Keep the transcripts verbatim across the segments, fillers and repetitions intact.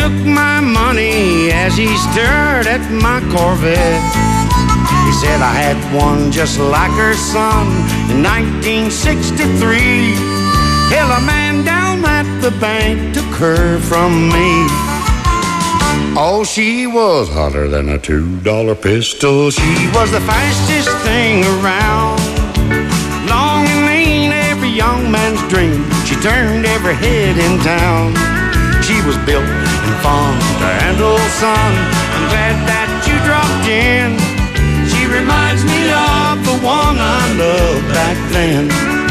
took my money as he stared at my Corvette. He said I had one just like her son in nineteen sixty-three. Hell, a man down at the bank took her from me. Oh, she was hotter than a two-dollar pistol. She was the fastest thing around. Long and lean, every young man's dream. She turned every head in town. She was built and fun to handle, son. I'm glad that you dropped in. She reminds me of the one I loved back then.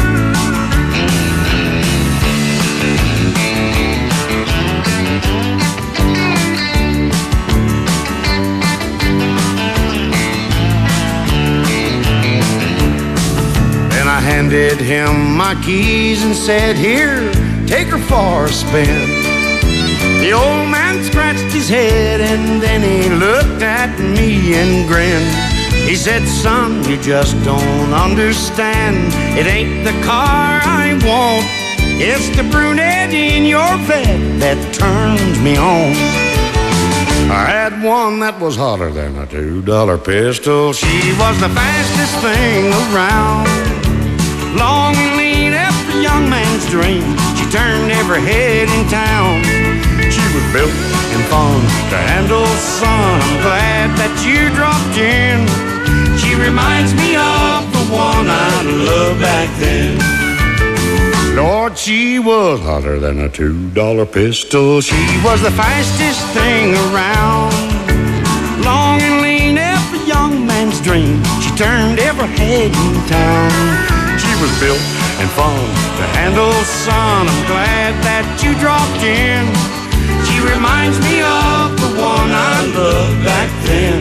Then I handed him my keys and said, here, take her for a spin. The old man scratched his head and then he looked at me and grinned. He said, son, you just don't understand. It ain't the car I want. It's the brunette in your bed that turns me on. I had one that was hotter than a two-dollar pistol. She was the fastest thing around. Long and lean, every young man's dream. She turned every head in town. She was built and fun to handle, son. I'm glad that you dropped in. She reminds me of the one I loved back then. Lord, she was hotter than a two-dollar pistol. She was the fastest thing around. Long and lean, every young man's dream. She turned every head in town. She was built and fun to handle, son. I'm glad that you dropped in. She reminds me of the one I loved back then.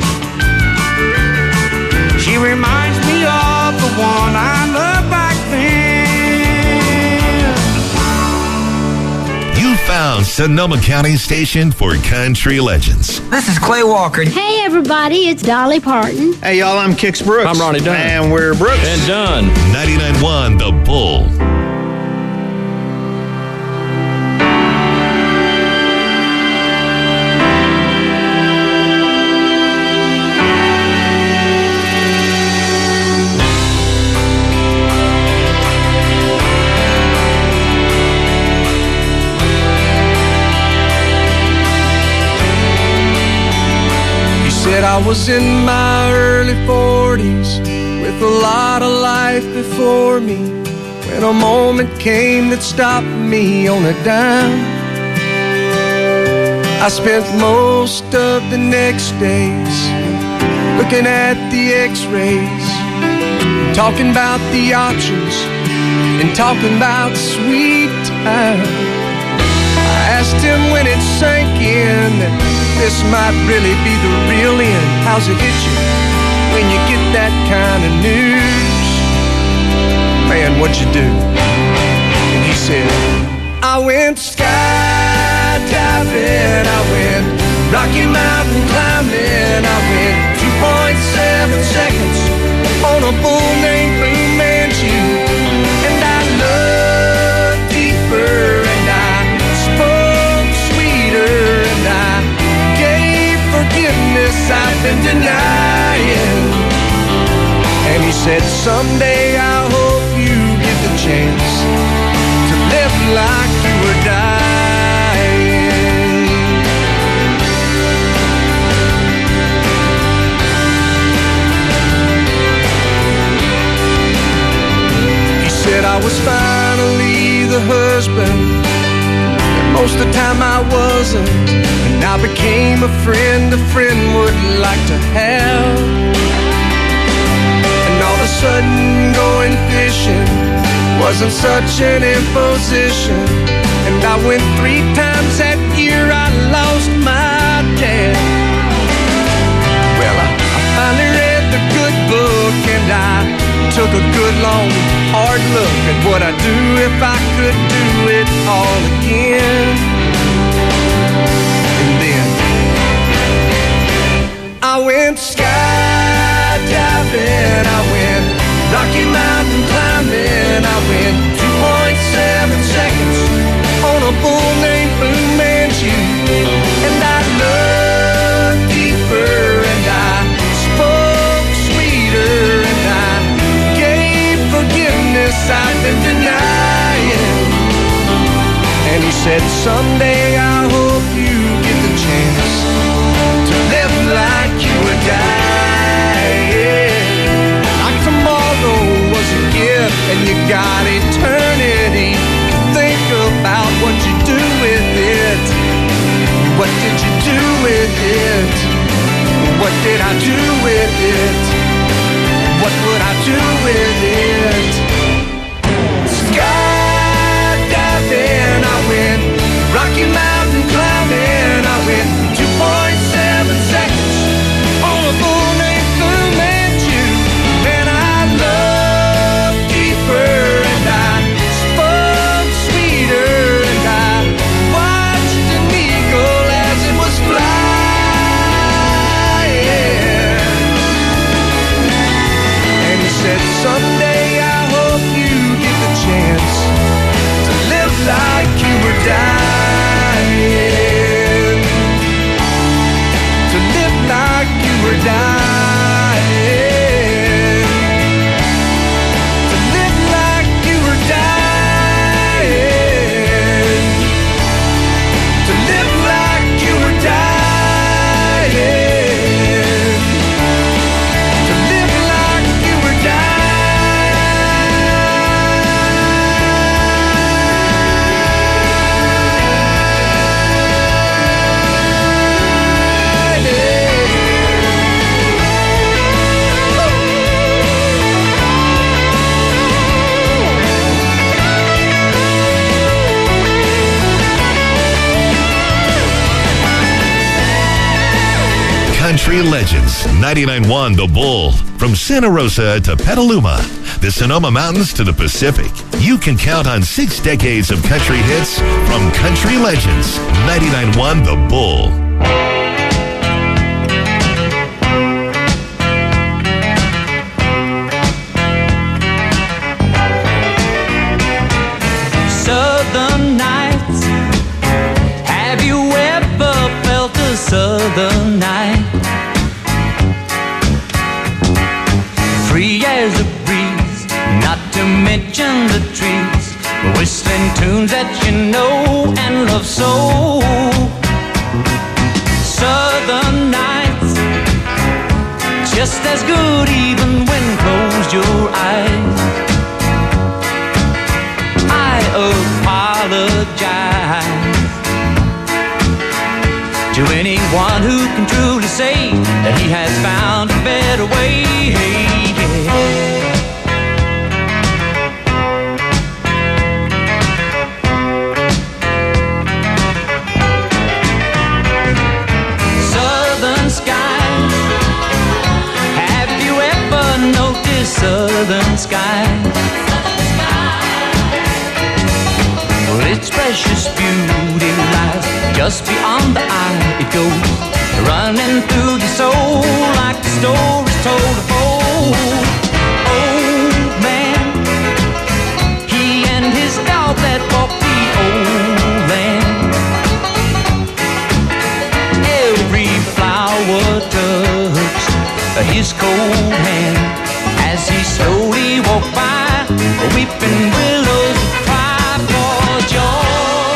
She reminds me of the one I loved back then. You found Sonoma County's station for country legends. This is Clay Walker. Hey, everybody, it's Dolly Parton. Hey, y'all, I'm Kix Brooks. I'm Ronnie Dunn. And we're Brooks. And Dunn. ninety-nine point one The Bull. I was in my early forties with a lot of life before me when a moment came that stopped me on a dime. I spent most of the next days looking at the x-rays, talking about the options and talking about sweet time. I asked him when it sank in that this might really be the real end. How's it hit you when you get that kind of news? Man, what'd you do? And he said, I went skydiving, I went Rocky Mountain climbing, I went two point seven seconds on a bull named Fu Manchu. And I loved deeper, and I spoke sweeter, and I forgiveness I've been denying. And he said, someday I hope you get the chance to live like you were dying. He said I was finally the husband that most of the time I wasn't. And I became a friend a friend would like to have. And all of a sudden going fishing wasn't such an imposition. And I went three times that year, I lost my dad. Well, I, I finally read the good book, and I took a good long hard look at what I'd do if I could do it all again. And then I went skydiving, I went Rocky Mountain climbing, I went two point seven seconds on a bull named Fu Manchu. And said, someday I hope you get the chance to live like you were dying. Like tomorrow was a gift and you got eternity to think about what you do with it. What did you do with it? What did I do with it? What would I do with it? Skydiving, I went. Rocky Mountain climbing, I went. two point seven seconds on a bull named Fu Manchu. And I loved deeper, and I spun sweeter, and I watched an eagle as it was flying. And he said, someday I hope you get the chance to live like you were dying. To live like you were dying. To live like you were dying. To live like you were dying. To live like you were Country Legends, ninety-nine point one The Bull. From Santa Rosa to Petaluma, the Sonoma Mountains to the Pacific, you can count on six decades of country hits from Country Legends, ninety-nine point one The Bull. Southern nights, have you ever felt a southern night? Free as a breeze, not to mention the trees, whistling tunes that you know and love so. Southern nights, just as good even when closed your eyes. I apologize to anyone who can truly say that he has found a better way. Southern skies, have you ever noticed southern skies? Well, its precious beauty lies just beyond the eye. It goes running through your soul like the stories told of old. Old man, he and his dog that walked the old land. Every flower touched his cold hand as he slowly walked by. Weeping willows cry for joy.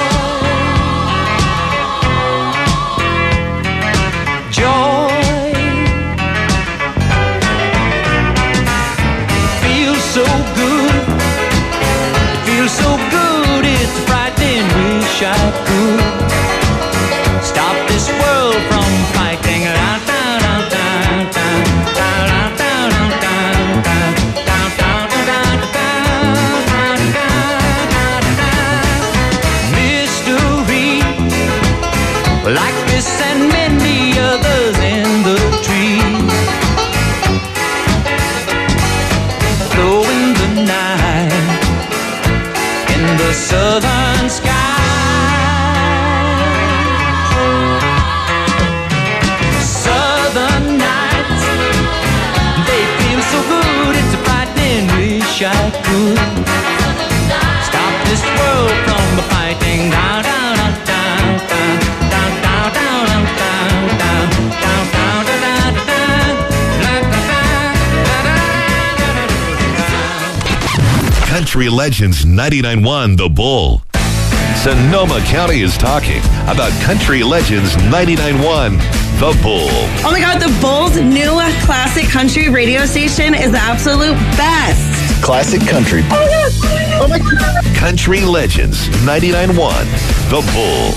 So good, it feels so good, it's frightening, wish I could stop this world from fighting. Mystery, like this and many others in the trees, in the night, in the southern sky. Southern nights, they feel so good, it's a frightening wish I could stop this world from the fighting. Down, down, down, down, down, down, down, down, down, down, down, down, Country Legends, ninety-nine point one The Bull. Sonoma County is talking about Country Legends ninety-nine point one, The Bull. Oh my God, The Bull's new classic country radio station is the absolute best. Classic country. Oh yes. Oh my God. Country Legends ninety-nine point one, The Bull.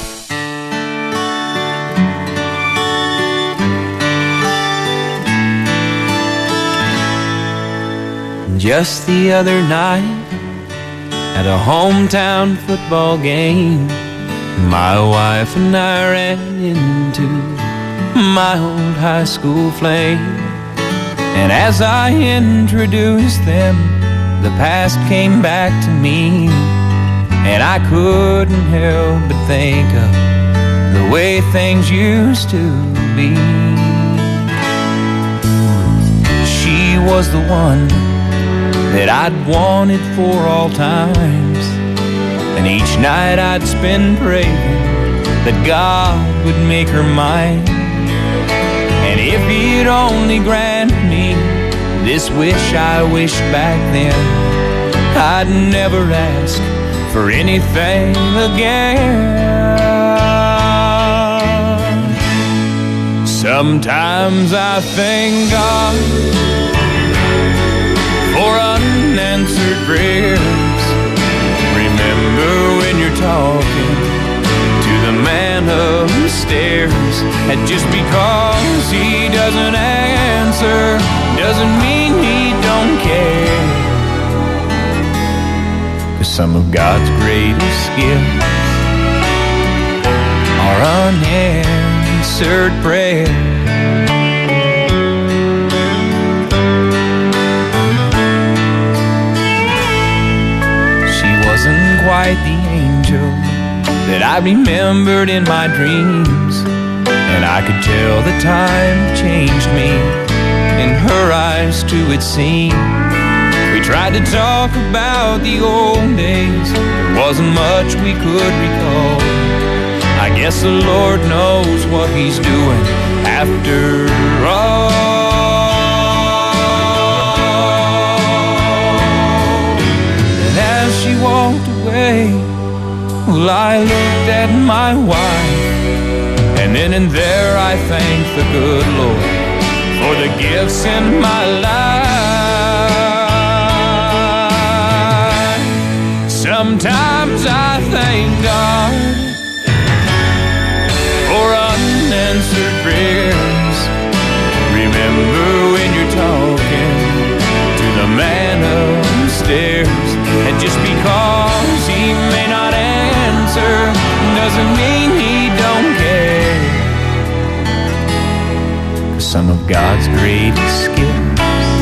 Just the other night, at a hometown football game, my wife and I ran into my old high school flame. And as I introduced them, the past came back to me, and I couldn't help but think of the way things used to be. She was the one that I'd wanted for all times, and each night I'd spend praying that God would make her mine. And if He'd only grant me this wish I wished back then, I'd never ask for anything again. Sometimes I thank God for unanswered prayers. Remember when you're talking to the man upstairs, and just because he doesn't answer doesn't mean he don't care. 'Cause some of God's greatest gifts are unanswered prayers. Quite the angel that I remembered in my dreams, and I could tell the time changed me. In her eyes too it seemed. We tried to talk about the old days, there wasn't much we could recall. I guess the Lord knows what He's doing after all. And as she walked away, well, I looked at my wife, and then and there I thanked the good Lord for the gifts in my life. Sometimes I thank God for unanswered prayers. Remember when you're talking to the man upstairs, and just because he may not answer doesn't mean he don't care. 'Cause some of God's greatest gifts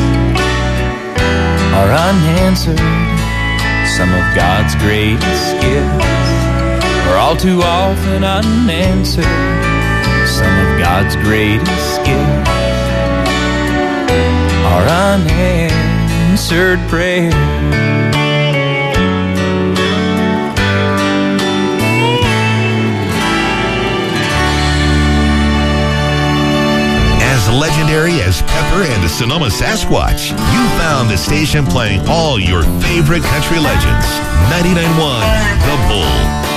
are unanswered. Some of God's greatest gifts are all too often unanswered. Some of God's greatest gifts are unanswered prayers. Legendary as Pepper and the Sonoma Sasquatch, you found the station playing all your favorite country legends. ninety-nine point one, The Bull.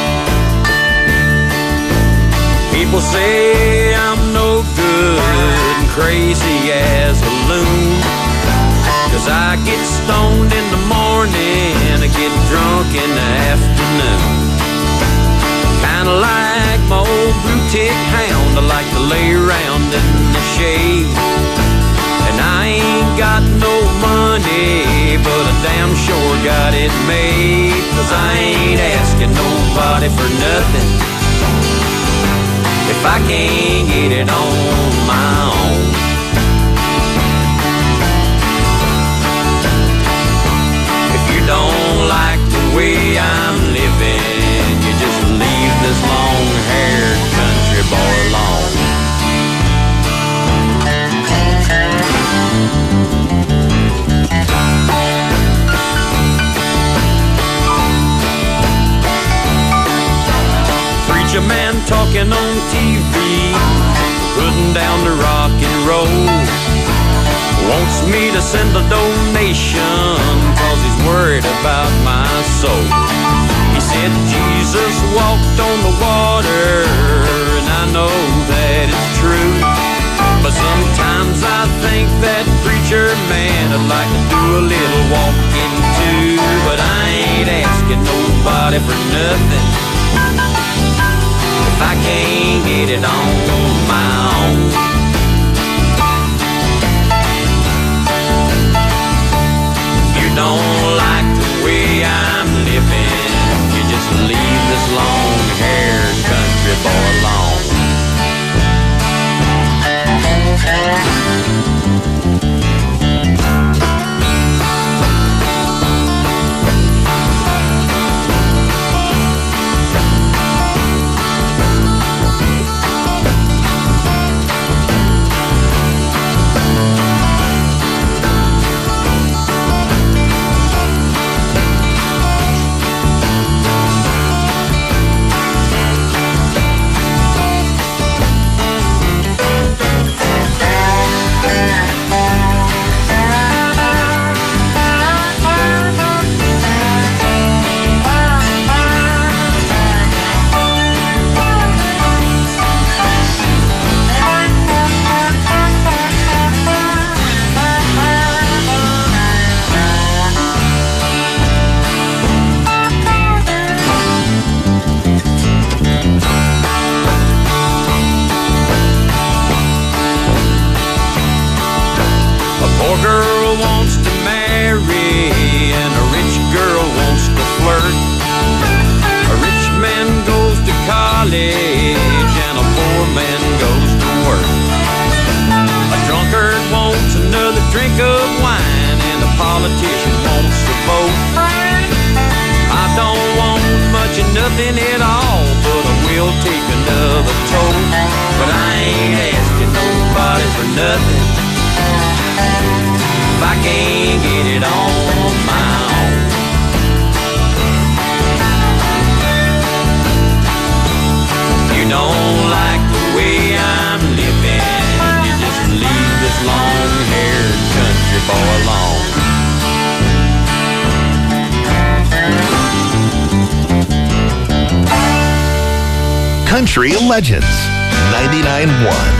People say I'm no good and crazy as a loon, 'cause I get stoned in the morning and I get drunk in the afternoon. Kinda like my old blue tick hound, I like to lay around in the shade. And I ain't got no money, but I damn sure got it made. 'Cause I ain't asking nobody for nothing if I can't get it on my own. If you don't like the way I'm living, you just leave this long-haired country boy alone. Preacher man talking on T V, putting down the rock and roll, wants me to send a donation 'cause he's worried about my soul. He said Jesus walked on the water, and I know that it's true. But sometimes I think that preacher man would like to do a little walking too. But I ain't asking nobody for nothing if I can't get it on my own. You don't like the way I'm living, you just leave this long-haired country boy alone. Nothing at all, but I will take another toll. But I ain't asking nobody for nothing if I can't get it on my own. You don't like the way I'm living, you just leave this long-haired country boy alone. Country Legends ninety-nine point one.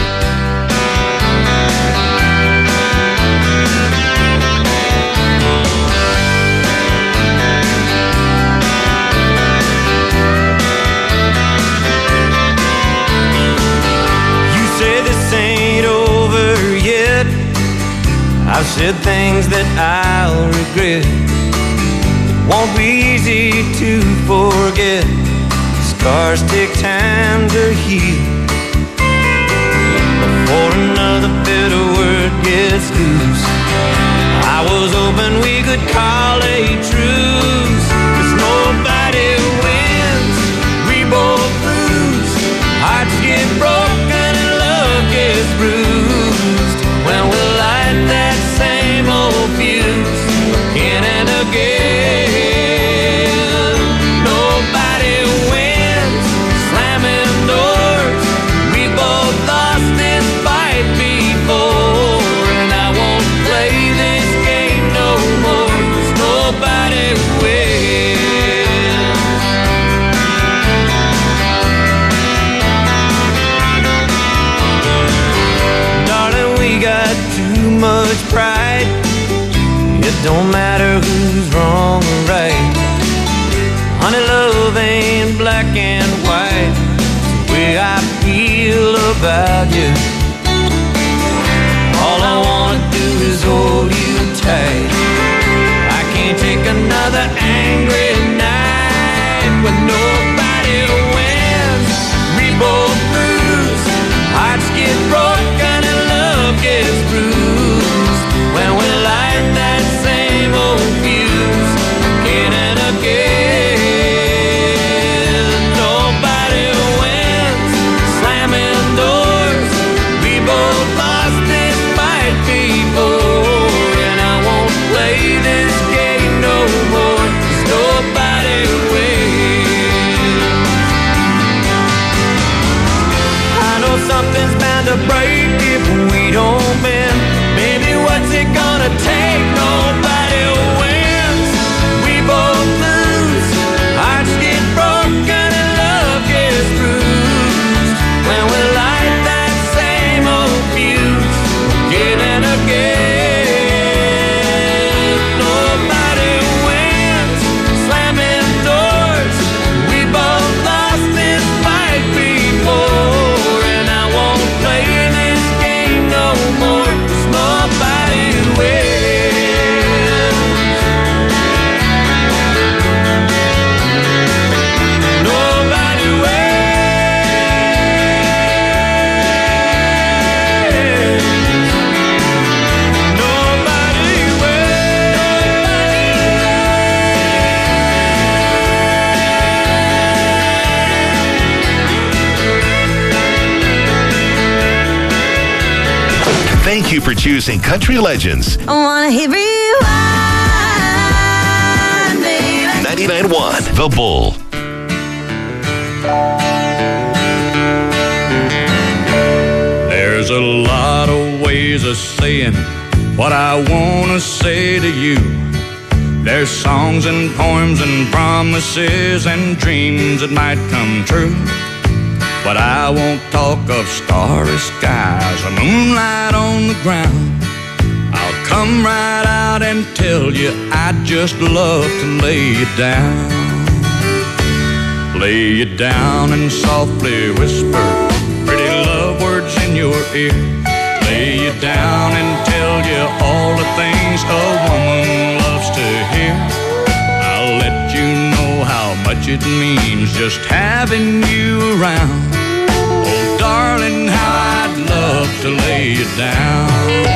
You say this ain't over yet. I've said things that I'll regret. It won't be easy to forget. Scars take time to heal before another bitter word gets loose. I was hoping we could call a truce, 'cause nobody wins, we both lose. Hearts get broken and love gets bruised when we light that same old fuse again and again. Much pride, it don't matter who's wrong or right. Honey, love ain't black and white. It's the way I feel about you. All I wanna do is hold you tight. I can't take another angry night when nobody wins, we both lose. Hearts get broken and love gets bruised when we light that same old fuse again and again. Nobody wins, slamming doors. We both lost this fight before, and I won't play this game no more, 'cause nobody wins. I know something's bound to break if we don't bend. Baby, what's it gonna take? Nobody wins, we both lose. Hearts get Thank you for choosing Country Legends. I wanna hit rewind, baby. ninety-nine point one The Bull. There's a lot of ways of saying what I wanna say to you. There's songs and poems and promises and dreams that might come true. But I won't talk of starry skies or moonlight on the ground. I'll come right out and tell you I'd just love to lay you down. Lay you down and softly whisper pretty love words in your ear. Lay you down and tell you all the things a woman loves to hear. I'll let you know how much it means just having you around. Oh, darling, how I'd love to lay you down.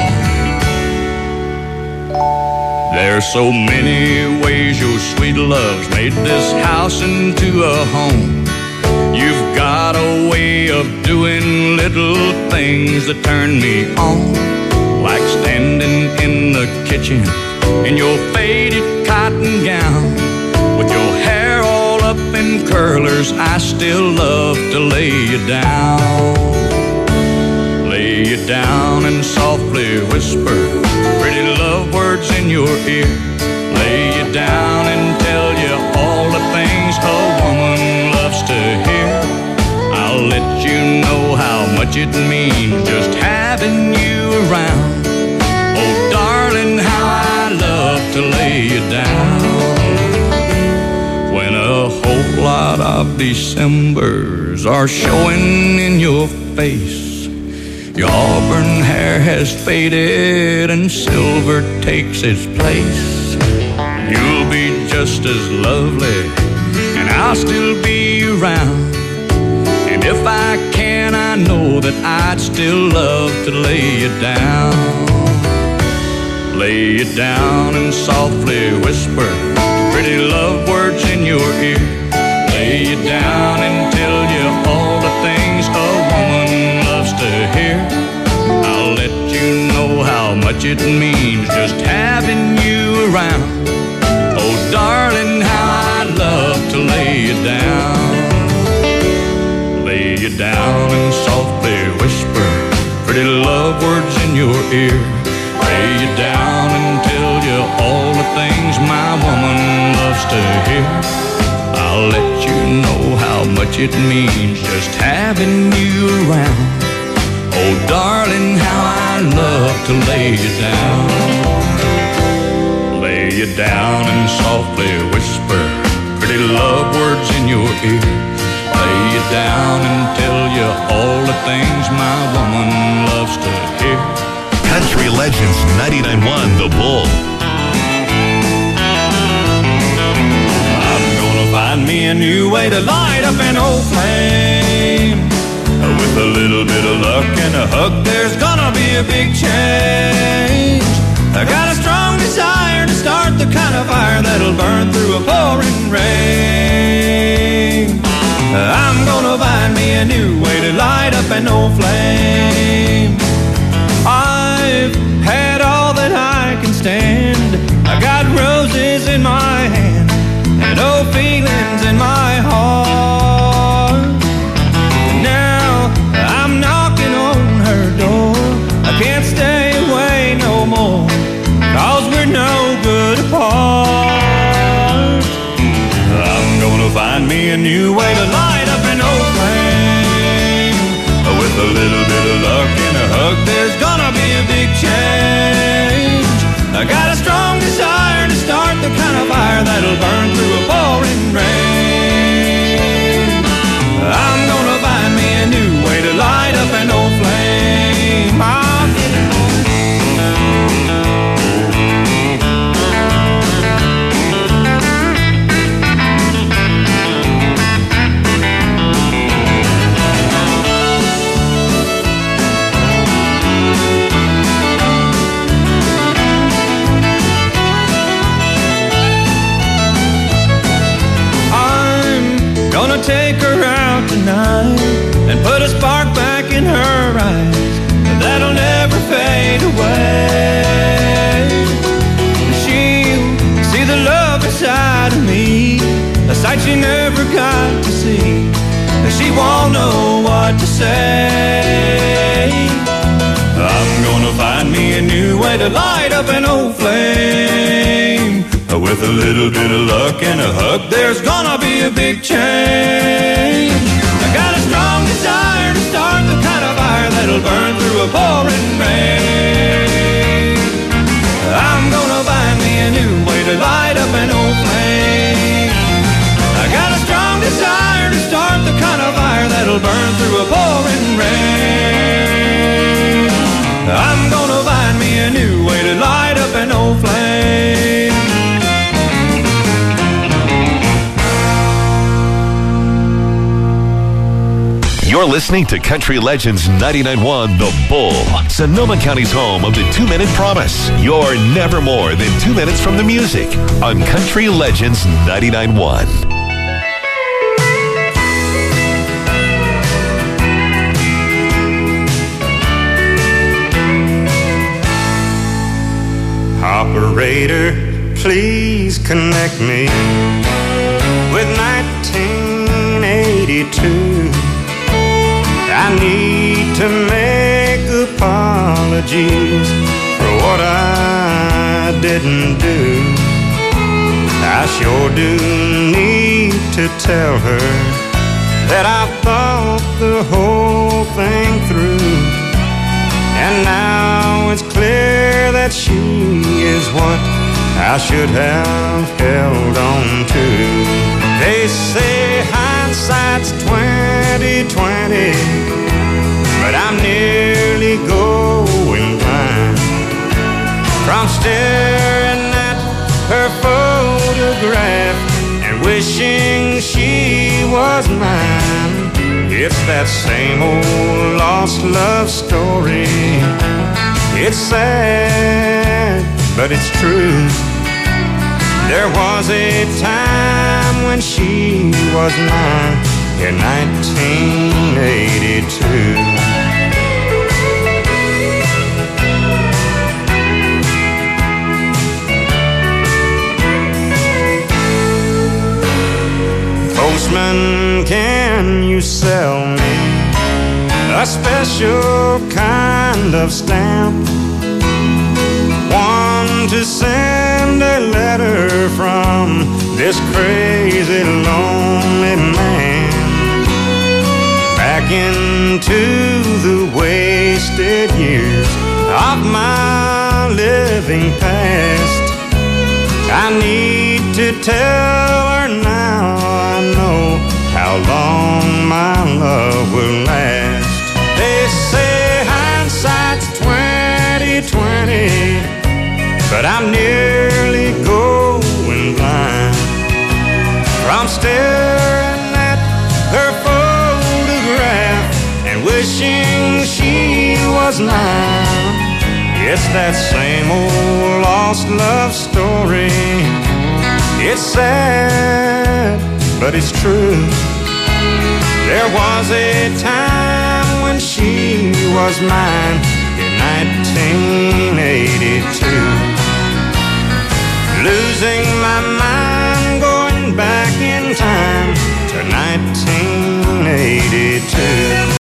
There's so many ways your sweet love's made this house into a home. You've got a way of doing little things that turn me on. Like standing in the kitchen in your faded cotton gown. With your hair all up in curlers, I still love to lay you down. Lay you down and softly whisper pretty love words in your ear. Lay you down and tell you all the things a woman loves to hear. I'll let you know how much it means just having you around. Oh, darling, how I love to lay you down. When a whole lot of Decembers are showing in your face, your auburn hair has faded and silver takes its place. You'll be just as lovely and I'll still be around. And if I can, I know that I'd still love to lay you down. Lay you down and softly whisper pretty love words in your ear. Lay you down and tell you all the things a woman loves to hear. I'll let you know how much it means just having you around. Oh, darling, how I'd love to lay you down. Lay you down and softly whisper pretty love words in your ear. Lay you down and tell you all the things my woman loves to hear. I'll let you know how much it means just having you around. Oh, darling, how I love to lay you down. Lay you down and softly whisper pretty love words in your ear. Lay you down and tell you all the things my woman loves to hear. Country Legends ninety-nine point one The Bull. I'm gonna find me a new way to light up an old flame. With a little bit of luck and a hug, there's gonna be a big change. I got a strong desire to start the kind of fire that'll burn through a pouring rain. I'm gonna find me a new way to light up an old flame. I've had all that I can stand. I got roses in my hand and old feelings in my heart. Now I'm knocking on her door. I can't stay away no more, 'cause we're no good apart. I'm gonna find me a new way to light up an old flame. With a little bit of luck and a hug, there's gonna be a big change. I got a strong desire to start the kind of fire that'll burn through a pouring rain. I'm gonna find me a new way to light up an old flame. I'll get it. don't know what to say. I'm gonna find me a new way to light up an old flame. With a little bit of luck and a hug, there's gonna be a big change. I got a strong desire to start the kind of fire that'll burn through a pouring rain. I'm gonna find me a new way to light up an old flame. I got a strong desire to start the kind of fire that'll burn through a pouring rain. I'm gonna find me a new way to light up an old flame. You're listening to Country Legends ninety-nine point one The Bull, Sonoma County's home of the two-minute promise. You're never more than two minutes from the music on Country Legends ninety-nine point one. Operator, please connect me with nineteen eighty-two. I need to make apologies for what I didn't do. I sure do need to tell her that I thought the whole thing through. And now it's clear that she is what I should have held on to. They say hindsight's twenty twenty, but I'm nearly going blind from staring at her photograph and wishing she was mine. It's that same old lost love story. It's sad, but it's true. There was a time when she was mine in nineteen eighty-two. Postman, can you sell me a special kind of stamp? One to send a letter from this crazy lonely man back into the wasted years of my living past. I need to tell her now I know how long my love will last. They say hindsight's twenty twenty, but I'm nearly going blind from staring at her photograph and wishing she was mine. It's that same old lost love story. It's sad, but it's true. There was a time when she was mine in nineteen eighty-two. Losing my mind, going back in time to nineteen eighty-two.